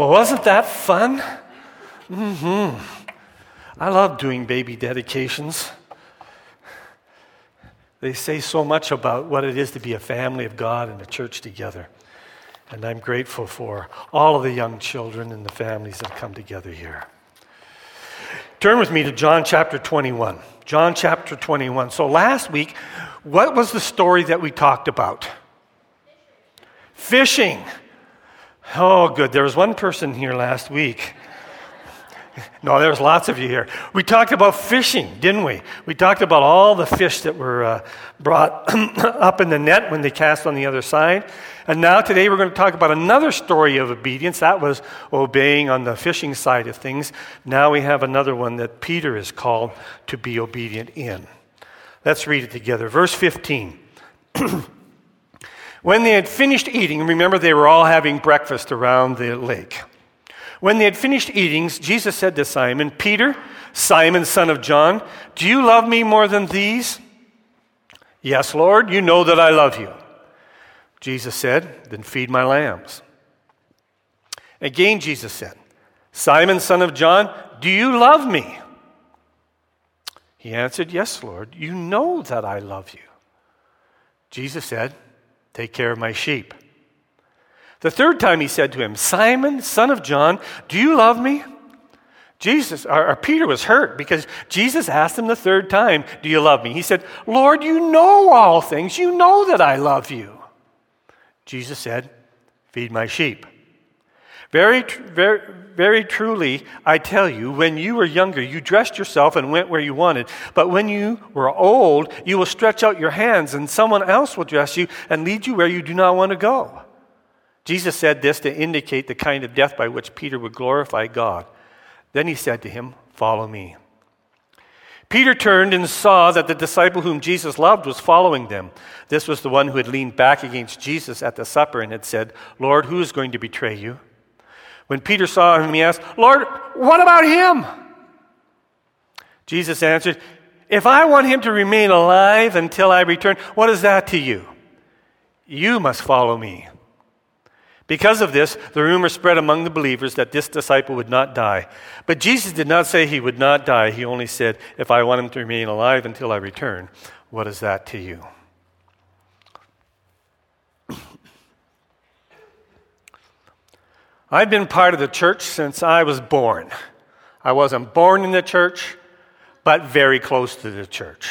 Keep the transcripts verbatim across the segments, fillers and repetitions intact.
Well, wasn't that fun? Mm-hmm. I love doing baby dedications. They say so much about what it is to be a family of God and a church together. And I'm grateful for all of the young children and the families that come together here. Turn with me to John chapter twenty-one. John chapter twenty-one. So last week, what was the story that we talked about? Fishing. Oh, good. There was one person here last week. No, there was lots of you here. We talked about fishing, didn't we? We talked about all the fish that were uh, brought up in the net when they cast on the other side. And now today we're going to talk about another story of obedience. That was obeying on the fishing side of things. Now we have another one that Peter is called to be obedient in. Let's read it together. Verse fifteen. When they had finished eating, remember they were all having breakfast around the lake. When they had finished eating, Jesus said to Simon, Peter, Simon, son of John, do you love me more than these? Yes, Lord, you know that I love you. Jesus said, then feed my lambs. Again, Jesus said, Simon, son of John, do you love me? He answered, yes, Lord, you know that I love you. Jesus said, take care of my sheep. The third time he said to him, Simon, son of John, do you love me? Jesus, or, or Peter was hurt because Jesus asked him the third time, do you love me? He said, Lord, you know all things. You know that I love you. Jesus said, feed my sheep. Very, very, very truly, I tell you, when you were younger, you dressed yourself and went where you wanted. But when you were old, you will stretch out your hands and someone else will dress you and lead you where you do not want to go. Jesus said this to indicate the kind of death by which Peter would glorify God. Then he said to him, follow me. Peter turned and saw that the disciple whom Jesus loved was following them. This was the one who had leaned back against Jesus at the supper and had said, Lord, who is going to betray you? When Peter saw him, he asked, Lord, what about him? Jesus answered, if I want him to remain alive until I return, what is that to you? You must follow me. Because of this, the rumor spread among the believers that this disciple would not die. But Jesus did not say he would not die. He only said, if I want him to remain alive until I return, what is that to you? I've been part of the church since I was born. I wasn't born in the church, but very close to the church.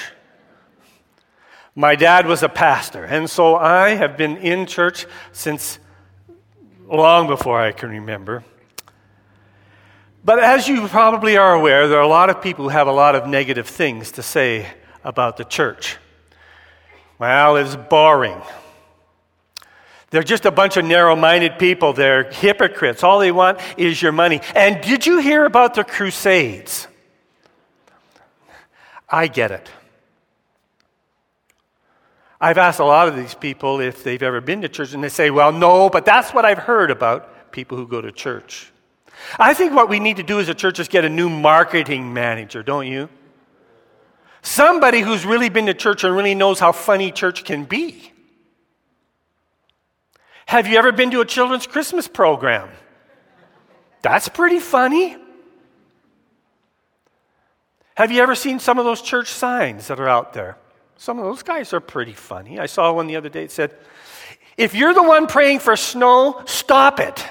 My dad was a pastor, and so I have been in church since long before I can remember. But as you probably are aware, there are a lot of people who have a lot of negative things to say about the church. Well, it's boring. They're just a bunch of narrow-minded people. They're hypocrites. All they want is your money. And did you hear about the Crusades? I get it. I've asked a lot of these people if they've ever been to church, and they say, well, no, but that's what I've heard about people who go to church. I think what we need to do as a church is get a new marketing manager, don't you? Somebody who's really been to church and really knows how funny church can be. Have you ever been to a children's Christmas program? That's pretty funny. Have you ever seen some of those church signs that are out there? Some of those guys are pretty funny. I saw one the other day that said, if you're the one praying for snow, stop it.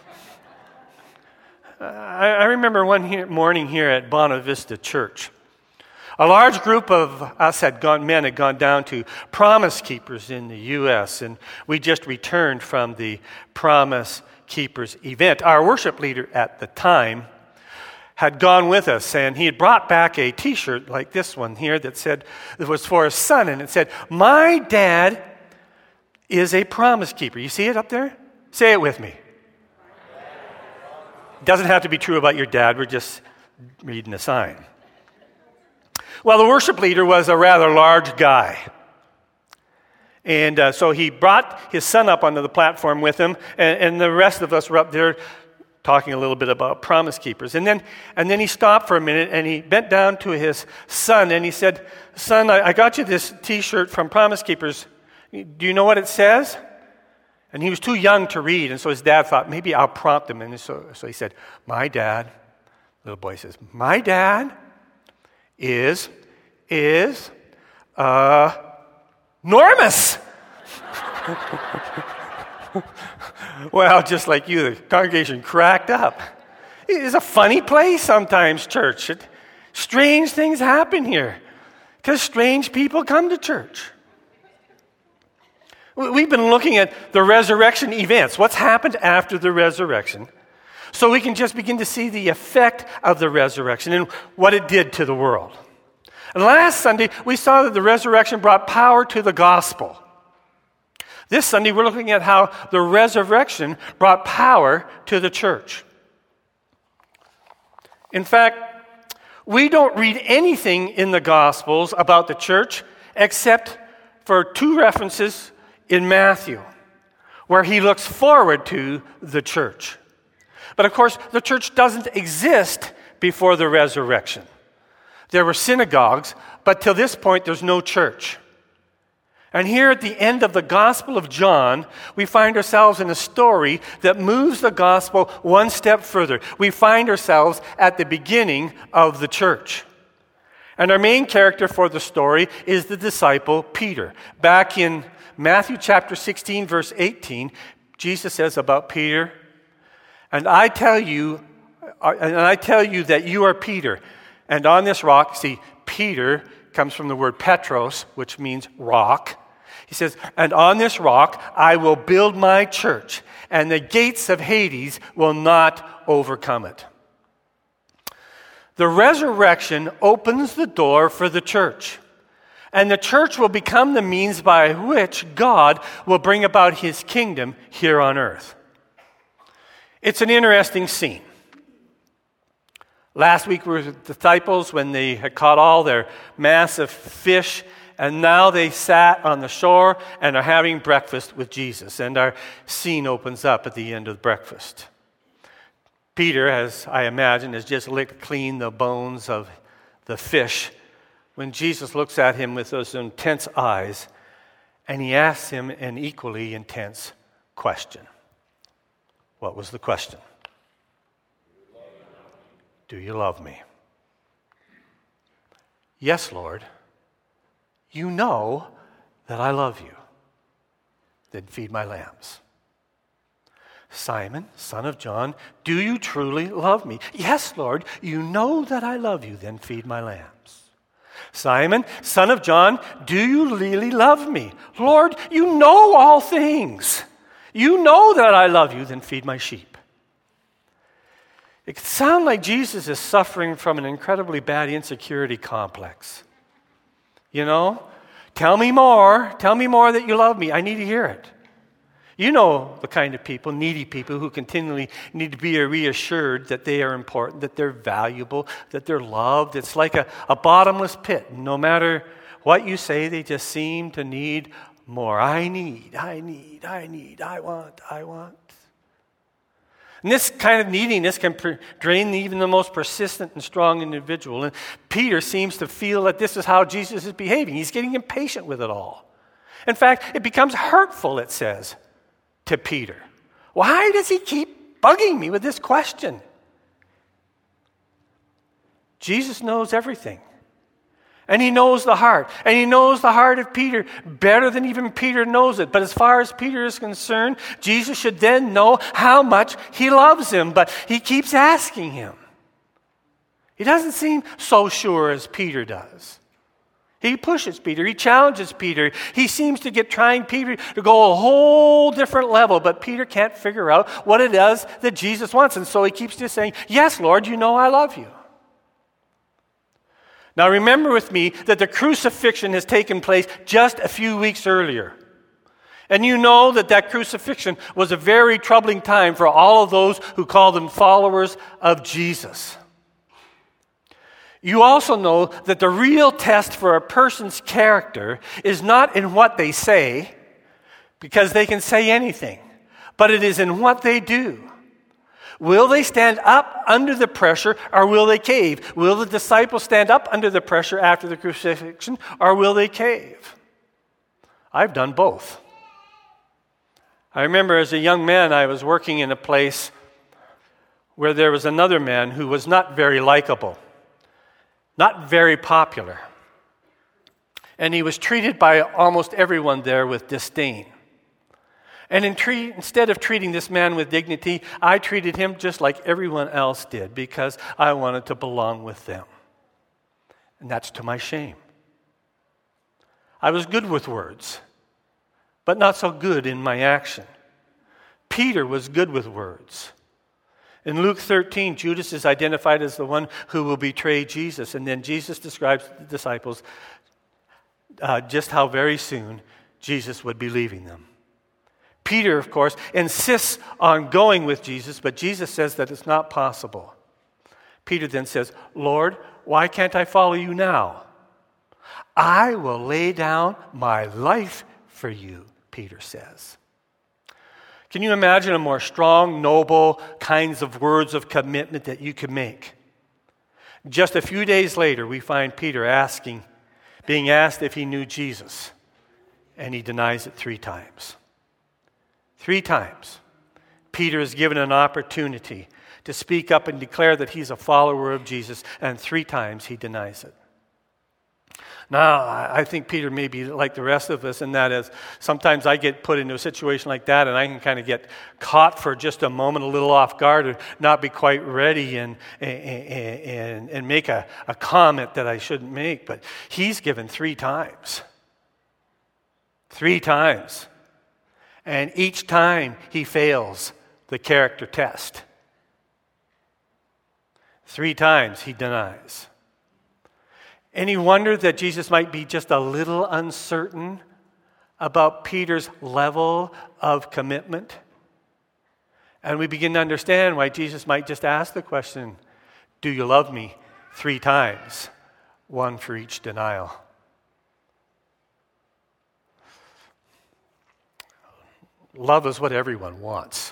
Uh, I, I remember one here, morning here at Bonavista Church. A large group of us had gone, men had gone down to Promise Keepers in the U S, and we just returned from the Promise Keepers event. Our worship leader at the time had gone with us, and he had brought back a T-shirt like this one here that said, it was for his son, and it said, my dad is a promise keeper. You see it up there? Say it with me. It doesn't have to be true about your dad. We're just reading a sign. Well, the worship leader was a rather large guy. And uh, so he brought his son up onto the platform with him, and, and the rest of us were up there talking a little bit about Promise Keepers. And then and then he stopped for a minute, and he bent down to his son, and he said, son, I, I got you this T-shirt from Promise Keepers. Do you know what it says? And he was too young to read, and so his dad thought, maybe I'll prompt him. And so, so he said, my dad, little boy says, my dad is, is, uh, enormous. Well, just like you, the congregation cracked up. It's a funny place sometimes, church. It, strange things happen here because strange people come to church. We've been looking at the resurrection events, what's happened after the resurrection, so we can just begin to see the effect of the resurrection and what it did to the world. And last Sunday, we saw that the resurrection brought power to the gospel. This Sunday, we're looking at how the resurrection brought power to the church. In fact, we don't read anything in the Gospels about the church except for two references in Matthew, where he looks forward to the church. But of course, the church doesn't exist before the resurrection. There were synagogues, but till this point, there's no church. And here at the end of the Gospel of John, we find ourselves in a story that moves the gospel one step further. We find ourselves at the beginning of the church. And our main character for the story is the disciple Peter. Back in Matthew chapter sixteen, verse eighteen, Jesus says about Peter, and I tell you, and I tell you that you are Peter, and on this rock, see, Peter comes from the word Petros, which means rock. He says, and on this rock I will build my church, and the gates of Hades will not overcome it. The resurrection opens the door for the church, and the church will become the means by which God will bring about his kingdom here on earth. It's an interesting scene. Last week we were with the disciples when they had caught all their massive fish, and now they sat on the shore and are having breakfast with Jesus. And our scene opens up at the end of the breakfast. Peter, as I imagine, has just licked clean the bones of the fish when Jesus looks at him with those intense eyes, and he asks him an equally intense question. What was the question? Do you love me? Yes, Lord. You know that I love you. Then feed my lambs. Simon, son of John, do you truly love me? Yes, Lord. You know that I love you. Then feed my lambs. Simon, son of John, do you really love me? Lord, you know all things. You know that I love you. Then feed my sheep. It could sound like Jesus is suffering from an incredibly bad insecurity complex. You know, tell me more. Tell me more that you love me. I need to hear it. You know the kind of people, needy people, who continually need to be reassured that they are important, that they're valuable, that they're loved. It's like a, a bottomless pit. No matter what you say, they just seem to need more. I need, I need, I need, I want, I want. And this kind of neediness can drain even the most persistent and strong individual. And Peter seems to feel that this is how Jesus is behaving. He's getting impatient with it all. In fact, it becomes hurtful, it says, to Peter. Why does he keep bugging me with this question? Jesus knows everything. And he knows the heart. And he knows the heart of Peter better than even Peter knows it. But as far as Peter is concerned, Jesus should then know how much he loves him. But he keeps asking him. He doesn't seem so sure as Peter does. He pushes Peter. He challenges Peter. He seems to get trying Peter to go a whole different level. But Peter can't figure out what it is that Jesus wants. And so he keeps just saying, yes, Lord, you know I love you. Now remember with me that the crucifixion has taken place just a few weeks earlier. And you know that that crucifixion was a very troubling time for all of those who call them followers of Jesus. You also know that the real test for a person's character is not in what they say, because they can say anything, but it is in what they do. Will they stand up under the pressure, or will they cave? Will the disciples stand up under the pressure after the crucifixion, or will they cave? I've done both. I remember as a young man, I was working in a place where there was another man who was not very likable, not very popular. And he was treated by almost everyone there with disdain. And in tre- instead of treating this man with dignity, I treated him just like everyone else did because I wanted to belong with them. And that's to my shame. I was good with words, but not so good in my action. Peter was good with words. In Luke thirteen, Judas is identified as the one who will betray Jesus. And then Jesus describes to the disciples uh, just how very soon Jesus would be leaving them. Peter, of course, insists on going with Jesus, but Jesus says that it's not possible. Peter then says, Lord, why can't I follow you now? I will lay down my life for you, Peter says. Can you imagine a more strong, noble kinds of words of commitment that you could make? Just a few days later, we find Peter asking, being asked if he knew Jesus, and he denies it three times. Three times, Peter is given an opportunity to speak up and declare that he's a follower of Jesus, and three times he denies it. Now, I think Peter may be like the rest of us in that is sometimes I get put into a situation like that and I can kind of get caught for just a moment, a little off guard, or not be quite ready and, and, and, and make a, a comment that I shouldn't make. But he's given three times. Three times. And each time he fails the character test. Three times he denies. Any wonder that Jesus might be just a little uncertain about Peter's level of commitment? And we begin to understand why Jesus might just ask the question, do you love me? Three times, one for each denial. Love is what everyone wants.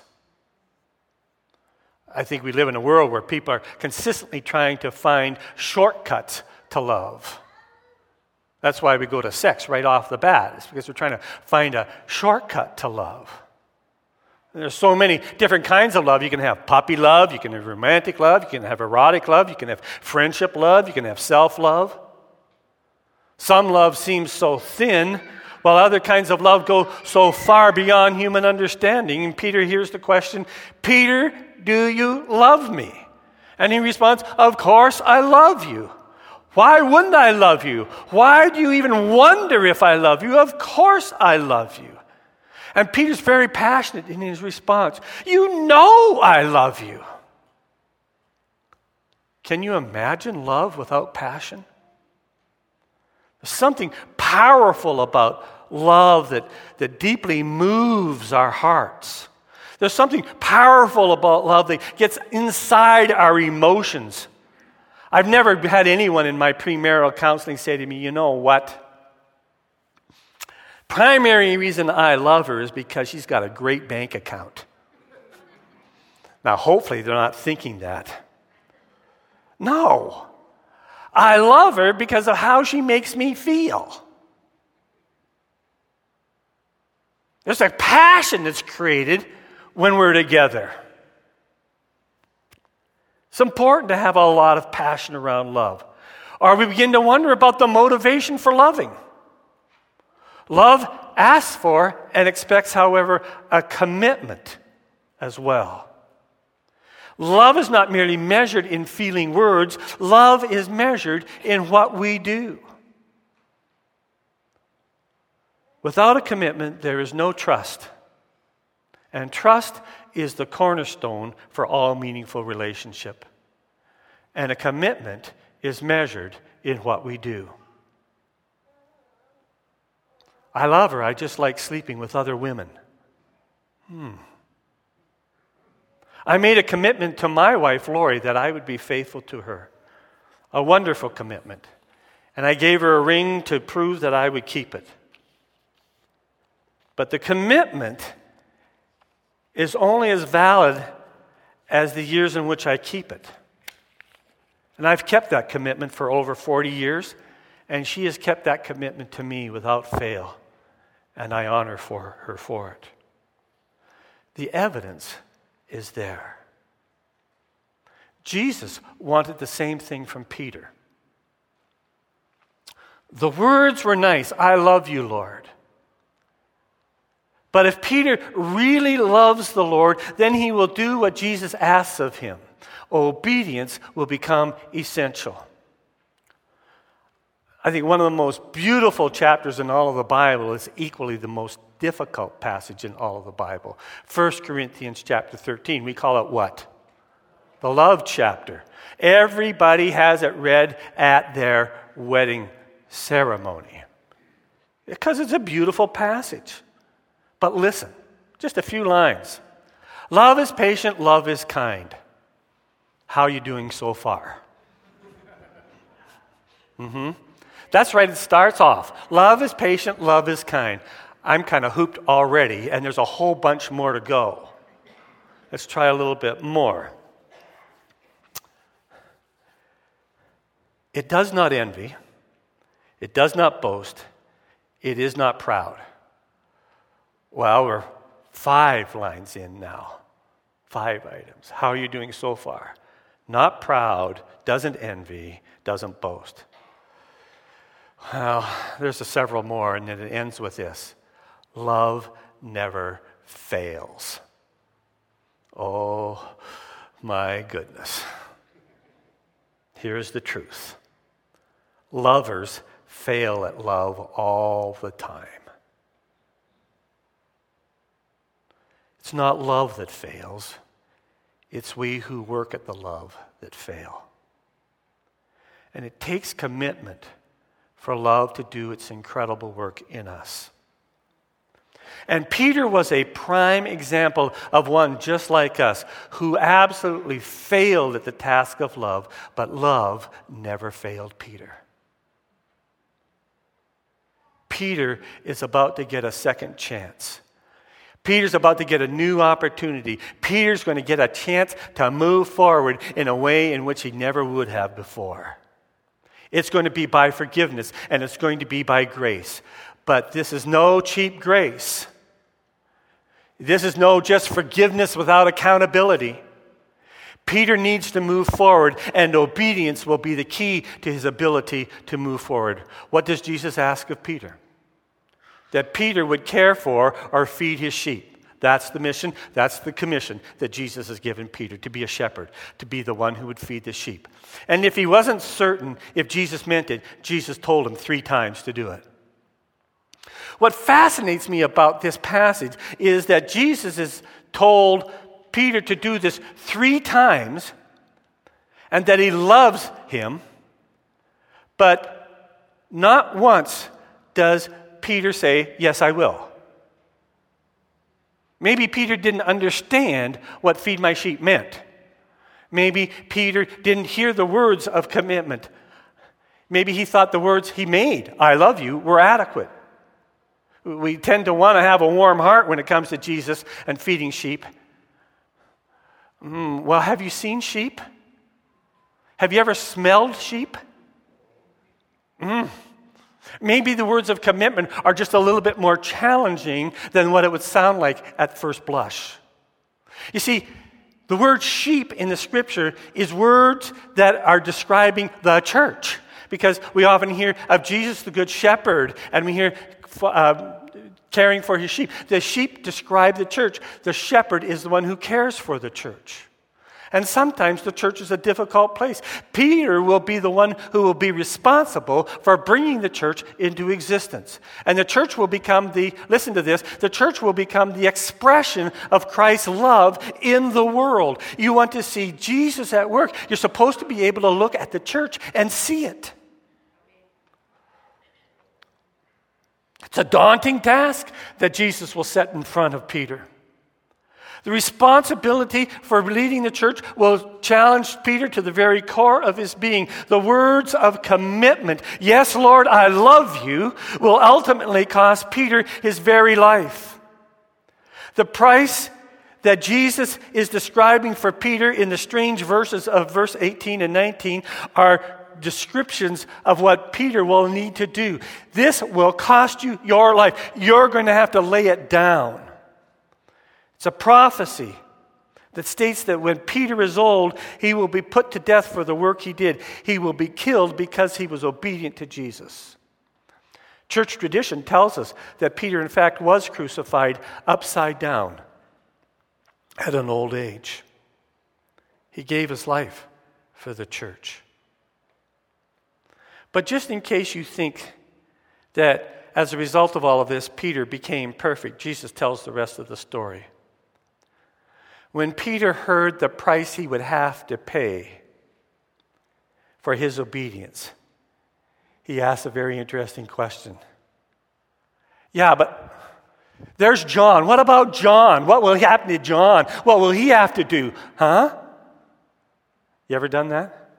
I think we live in a world where people are consistently trying to find shortcuts to love. That's why we go to sex right off the bat. It's because we're trying to find a shortcut to love. And there's so many different kinds of love. You can have puppy love, you can have romantic love, you can have erotic love, you can have friendship love, you can have self-love. Some love seems so thin, while other kinds of love go so far beyond human understanding. And Peter hears the question, Peter, do you love me? And he responds, of course I love you. Why wouldn't I love you? Why do you even wonder if I love you? Of course I love you. And Peter's very passionate in his response. You know I love you. Can you imagine love without passion? There's something powerful about love that, that deeply moves our hearts. There's something powerful about love that gets inside our emotions. I've never had anyone in my premarital counseling say to me, you know what? Primary reason I love her is because she's got a great bank account. Now, hopefully they're not thinking that. No. I love her because of how she makes me feel. There's a passion that's created when we're together. It's important to have a lot of passion around love. Or we begin to wonder about the motivation for loving. Love asks for and expects, however, a commitment as well. Love is not merely measured in feeling words. Love is measured in what we do. Without a commitment, there is no trust. And trust is the cornerstone for all meaningful relationship. And a commitment is measured in what we do. I love her. I just like sleeping with other women. Hmm. I made a commitment to my wife, Lori, that I would be faithful to her. A wonderful commitment. And I gave her a ring to prove that I would keep it. But the commitment is only as valid as the years in which I keep it. And I've kept that commitment for over forty years, and she has kept that commitment to me without fail, and I honor for her for it. the evidence is there. Jesus wanted the same thing from Peter. The words were nice, I love you, Lord. But if Peter really loves the Lord, then he will do what Jesus asks of him. Obedience will become essential. I think one of the most beautiful chapters in all of the Bible is equally the most difficult passage in all of the Bible. First Corinthians chapter thirteen, we call it what? The love chapter. Everybody has it read at their wedding ceremony because it's a beautiful passage. But listen, just a few lines. Love is patient, love is kind. How are you doing so far? Mm-hmm. That's right, it starts off. Love is patient, love is kind. I'm kind of hooped already, and there's a whole bunch more to go. Let's try a little bit more. It does not envy. It does not boast. It is not proud. Well, we're five lines in now. Five items. How are you doing so far? Not proud, doesn't envy, doesn't boast. Well, there's a several more, and then it ends with this. Love never fails. Oh, my goodness. Here's the truth. Lovers fail at love all the time. It's not love that fails. It's we who work at the love that fail. And it takes commitment for love to do its incredible work in us. And Peter was a prime example of one just like us who absolutely failed at the task of love, but love never failed Peter. Peter is about to get a second chance. Peter's about to get a new opportunity. Peter's going to get a chance to move forward in a way in which he never would have before. It's going to be by forgiveness, and it's going to be by grace. But this is no cheap grace. This is no just forgiveness without accountability. Peter needs to move forward, and obedience will be the key to his ability to move forward. What does Jesus ask of Peter? That Peter would care for or feed his sheep. That's the mission, that's the commission that Jesus has given Peter, to be a shepherd, to be the one who would feed the sheep. And if he wasn't certain if Jesus meant it, Jesus told him three times to do it. What fascinates me about this passage is that Jesus has told Peter to do this three times and that he loves him, but not once does Peter say, yes, I will. Maybe Peter didn't understand what feed my sheep meant. Maybe Peter didn't hear the words of commitment. Maybe he thought the words he made, I love you, were adequate. We tend to want to have a warm heart when it comes to Jesus and feeding sheep. Mm, well, have you seen sheep? Have you ever smelled sheep? Mm. Maybe the words of commitment are just a little bit more challenging than what it would sound like at first blush. You see, the word sheep in the scripture is words that are describing the church, because we often hear of Jesus the good shepherd, and we hear uh, caring for his sheep. The sheep describe the church. The shepherd is the one who cares for the church. And sometimes the church is a difficult place. Peter will be the one who will be responsible for bringing the church into existence. And the church will become the, listen to this, the church will become the expression of Christ's love in the world. You want to see Jesus at work, you're supposed to be able to look at the church and see it. It's a daunting task that Jesus will set in front of Peter. The responsibility for leading the church will challenge Peter to the very core of his being. The words of commitment, yes, Lord, I love you, will ultimately cost Peter his very life. The price that Jesus is describing for Peter in the strange verses of verse eighteen and nineteen are descriptions of what Peter will need to do. This will cost you your life. You're going to have to lay it down. It's a prophecy that states that when Peter is old, he will be put to death for the work he did. He will be killed because he was obedient to Jesus. Church tradition tells us that Peter, in fact, was crucified upside down at an old age. He gave his life for the church. But just in case you think that as a result of all of this, Peter became perfect, Jesus tells the rest of the story. When Peter heard the price he would have to pay for his obedience, he asked a very interesting question. Yeah, but there's John. What about John? What will happen to John? What will he have to do? Huh? You ever done that?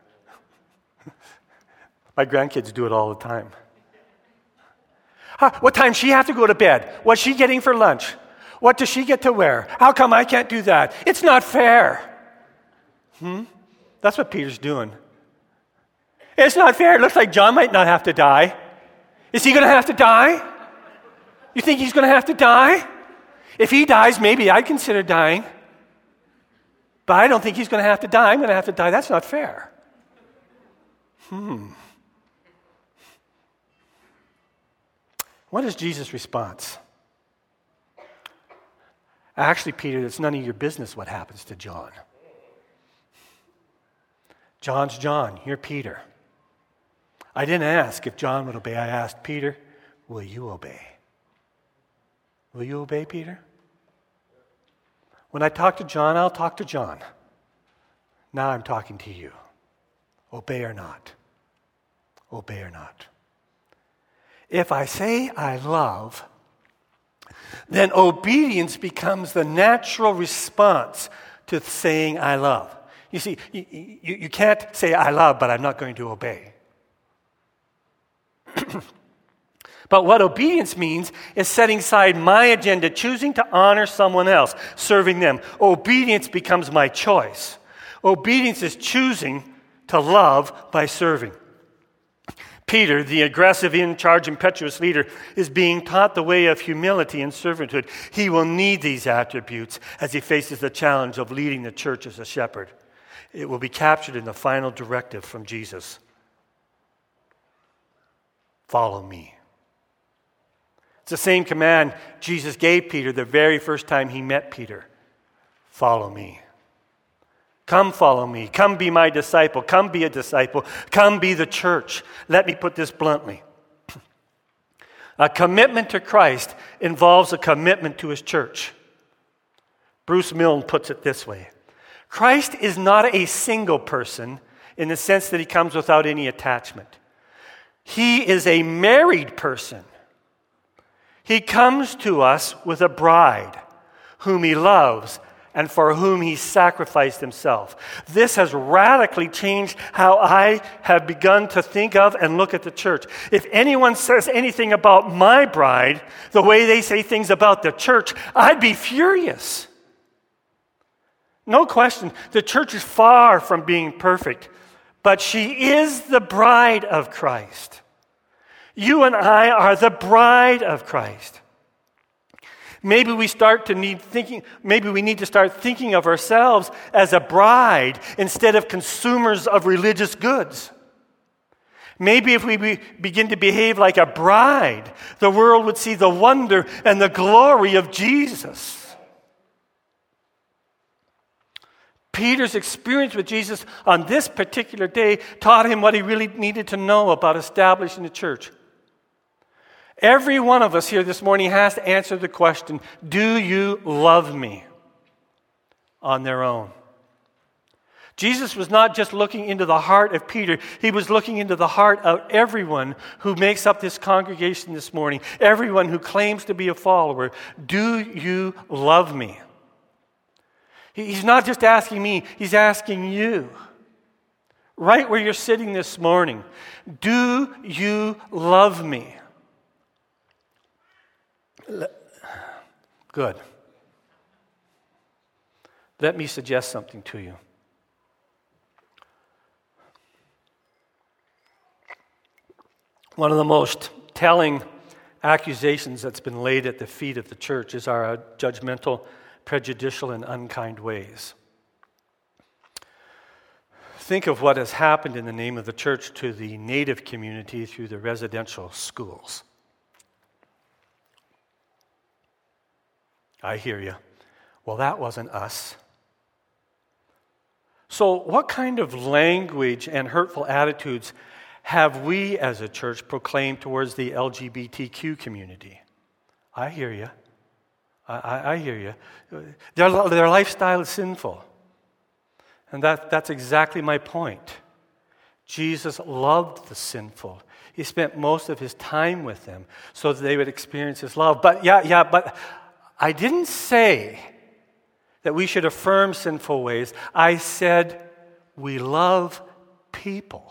My grandkids do it all the time. Huh, what time does she have to go to bed? What's she getting for lunch? What does she get to wear? How come I can't do that? It's not fair. Hmm? That's what Peter's doing. It's not fair. It looks like John might not have to die. Is he going to have to die? You think he's going to have to die? If he dies, maybe I'd consider dying. But I don't think he's going to have to die. I'm going to have to die. That's not fair. Hmm. What is Jesus' response? Actually, Peter, it's none of your business what happens to John. John's John. You're Peter. I didn't ask if John would obey. I asked, Peter, will you obey? Will you obey, Peter? When I talk to John, I'll talk to John. Now I'm talking to you. Obey or not. Obey or not. If I say I love, then obedience becomes the natural response to saying I love. You see, you, you, you can't say I love, but I'm not going to obey. But what obedience means is setting aside my agenda, choosing to honor someone else, serving them. Obedience becomes my choice. Obedience is choosing to love by serving. Peter, the aggressive, in-charge, impetuous leader, is being taught the way of humility and servanthood. He will need these attributes as he faces the challenge of leading the church as a shepherd. It will be captured in the final directive from Jesus. Follow me. It's the same command Jesus gave Peter the very first time he met Peter. Follow me. Come follow me. Come be my disciple. Come be a disciple. Come be the church. Let me put this bluntly. A commitment to Christ involves a commitment to his church. Bruce Milne puts it this way. Christ is not a single person in the sense that he comes without any attachment. He is a married person. He comes to us with a bride whom he loves and for whom he sacrificed himself. This has radically changed how I have begun to think of and look at the church. If anyone says anything about my bride, the way they say things about the church, I'd be furious. No question, the church is far from being perfect, but she is the bride of Christ. You and I are the bride of Christ. Maybe we start to need thinking, maybe we need to start thinking of ourselves as a bride instead of consumers of religious goods. Maybe if we be, begin to behave like a bride, the world would see the wonder and the glory of Jesus. Peter's experience with Jesus on this particular day taught him what he really needed to know about establishing the church. Every one of us here this morning has to answer the question, do you love me? On their own. Jesus was not just looking into the heart of Peter, he was looking into the heart of everyone who makes up this congregation this morning, everyone who claims to be a follower. Do you love me? He's not just asking me, he's asking you. Right where you're sitting this morning. Do you love me? Good. Let me suggest something to you. One of the most telling accusations that's been laid at the feet of the church is our judgmental prejudicial and unkind ways. Think of what has happened in the name of the church to the native community through the residential schools. I hear you. Well, that wasn't us. So what kind of language and hurtful attitudes have we as a church proclaimed towards the L G B T Q community? I hear you. I, I, I hear you. Their, their lifestyle is sinful. And that, that's exactly my point. Jesus loved the sinful. He spent most of his time with them so that they would experience his love. But yeah, yeah, but I didn't say that we should affirm sinful ways. I said we love people.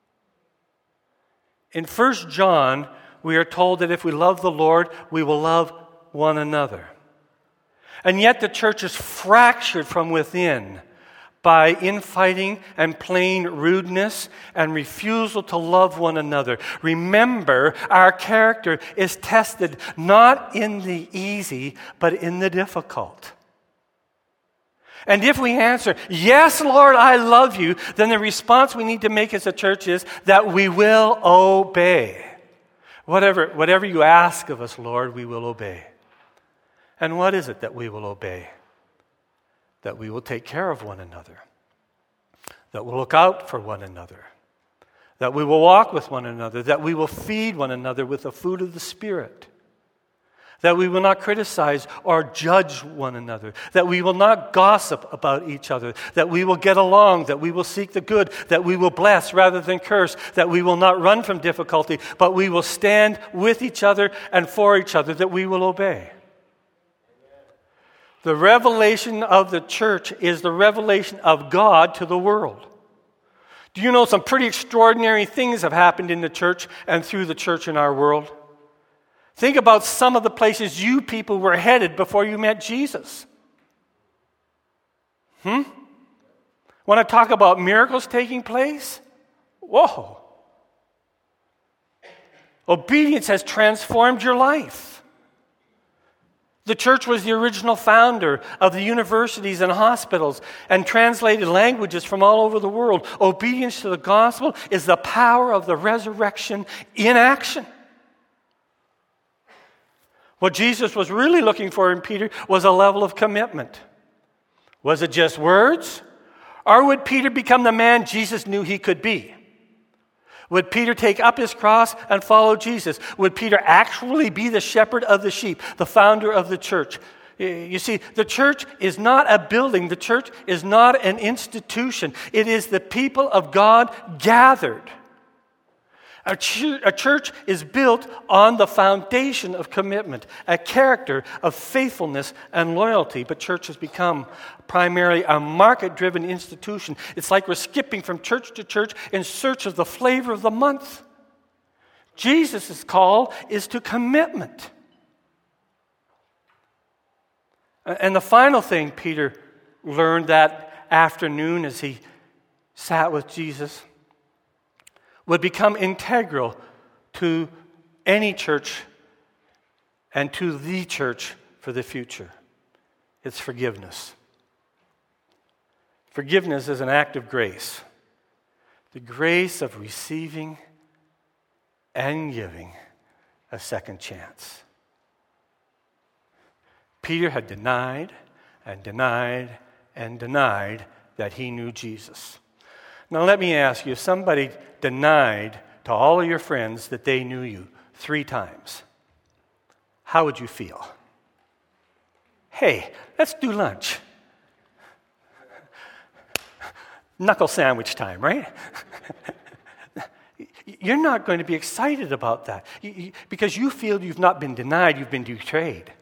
In First John, we are told that if we love the Lord, we will love one another. And yet the church is fractured from within by infighting and plain rudeness and refusal to love one another. Remember, our character is tested not in the easy, but in the difficult. And if we answer, yes, Lord, I love you, then the response we need to make as a church is that we will obey. Whatever, whatever you ask of us, Lord, we will obey. And what is it that we will obey? That we will take care of one another. That we'll look out for one another. That we will walk with one another. That we will feed one another with the food of the Spirit. That we will not criticize or judge one another. That we will not gossip about each other. That we will get along. That we will seek the good. That we will bless rather than curse. That we will not run from difficulty, but we will stand with each other and for each other. That we will obey. The revelation of the church is the revelation of God to the world. Do you know some pretty extraordinary things have happened in the church and through the church in our world? Think about some of the places you people were headed before you met Jesus. Hmm? Want to talk about miracles taking place? Whoa. Obedience has transformed your life. The church was the original founder of the universities and hospitals and translated languages from all over the world. Obedience to the gospel is the power of the resurrection in action. What Jesus was really looking for in Peter was a level of commitment. Was it just words? Or would Peter become the man Jesus knew he could be? Would Peter take up his cross and follow Jesus? Would Peter actually be the shepherd of the sheep, the founder of the church? You see, the church is not a building. The church is not an institution. It is the people of God gathered. A, ch- a church is built on the foundation of commitment, a character of faithfulness and loyalty. But church has become primarily a market-driven institution. It's like we're skipping from church to church in search of the flavor of the month. Jesus' call is to commitment. And the final thing Peter learned that afternoon as he sat with Jesus would become integral to any church and to the church for the future. It's forgiveness. Forgiveness is an act of grace. The grace of receiving and giving a second chance. Peter had denied and denied and denied that he knew Jesus. Now let me ask you, if somebody denied to all of your friends that they knew you three times, how would you feel? Hey, let's do lunch. Knuckle sandwich time, right? You're not going to be excited about that because you feel you've not been denied, you've been betrayed.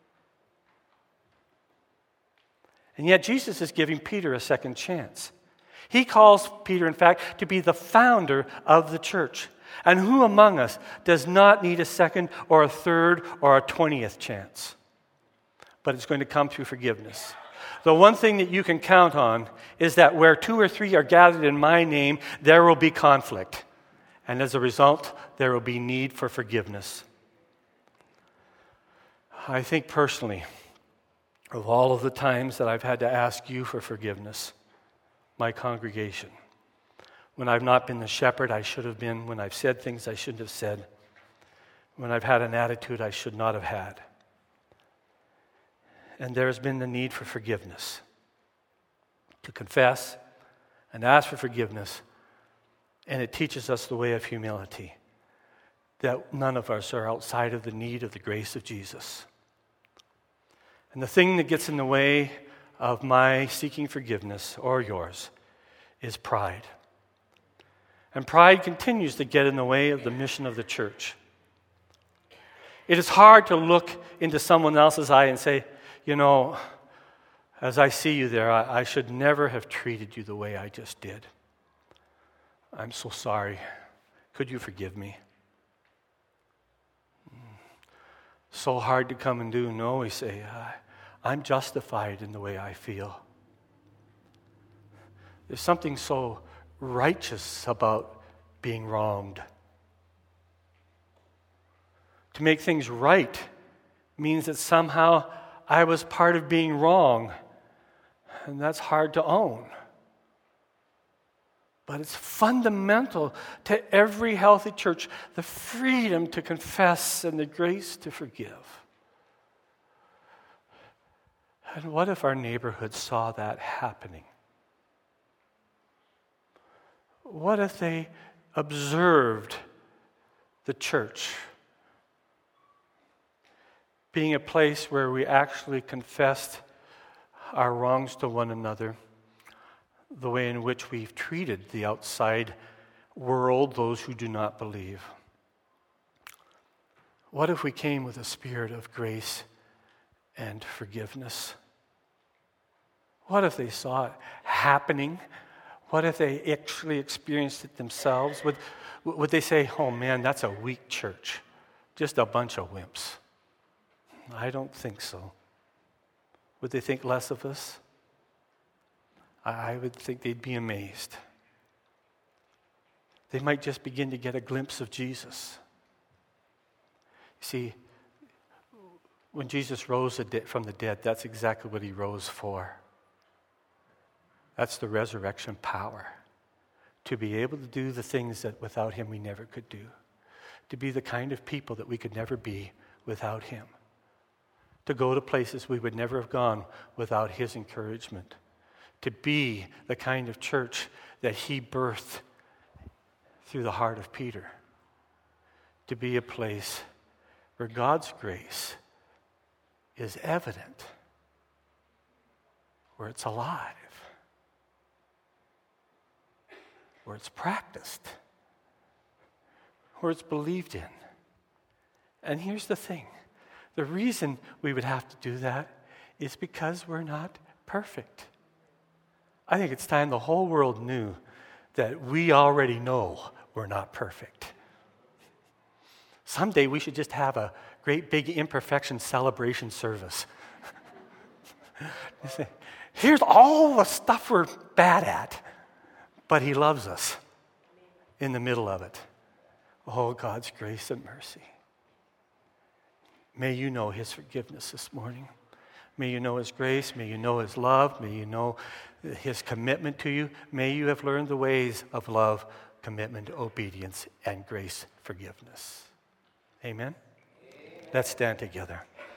And yet Jesus is giving Peter a second chance. He calls Peter, in fact, to be the founder of the church. And who among us does not need a second or a third or a twentieth chance? But it's going to come through forgiveness. The one thing that you can count on is that where two or three are gathered in my name, there will be conflict. And as a result, there will be need for forgiveness. I think personally, of all of the times that I've had to ask you for forgiveness, my congregation. When I've not been the shepherd I should have been, when I've said things I shouldn't have said, when I've had an attitude I should not have had. And there has been the need for forgiveness, to confess and ask for forgiveness. And it teaches us the way of humility, that none of us are outside of the need of the grace of Jesus. And the thing that gets in the way of my seeking forgiveness, or yours, is pride. And pride continues to get in the way of the mission of the church. It is hard to look into someone else's eye and say, you know, as I see you there, I, I should never have treated you the way I just did. I'm so sorry. Could you forgive me? So hard to come and do. No, we say, I'm justified in the way I feel. There's something so righteous about being wronged. To make things right means that somehow I was part of being wrong, and that's hard to own. But it's fundamental to every healthy church, the freedom to confess and the grace to forgive. And what if our neighborhood saw that happening? What if they observed the church being a place where we actually confessed our wrongs to one another, the way in which we've treated the outside world, those who do not believe? What if we came with a spirit of grace and forgiveness? What if they saw it happening? What if they actually experienced it themselves? Would, would they say, oh man, that's a weak church, just a bunch of wimps? I don't think so. Would they think less of us? I would think they'd be amazed. They might just begin to get a glimpse of Jesus. See, when Jesus rose from the dead, that's exactly what he rose for. That's the resurrection power. To be able to do the things that without him we never could do. To be the kind of people that we could never be without him. To go to places we would never have gone without his encouragement. To be the kind of church that he birthed through the heart of Peter. To be a place where God's grace is evident, where it's alive, where it's practiced, where it's believed in. And here's the thing. The reason we would have to do that is because we're not perfect. I think it's time the whole world knew that we already know we're not perfect. Someday we should just have a great big imperfection celebration service. Here's all the stuff we're bad at, but he loves us in the middle of it. Oh, God's grace and mercy. May you know his forgiveness this morning. May you know his grace. May you know his love. May you know his commitment to you. May you have learned the ways of love, commitment, obedience, and grace forgiveness. Amen? Amen. Let's stand together.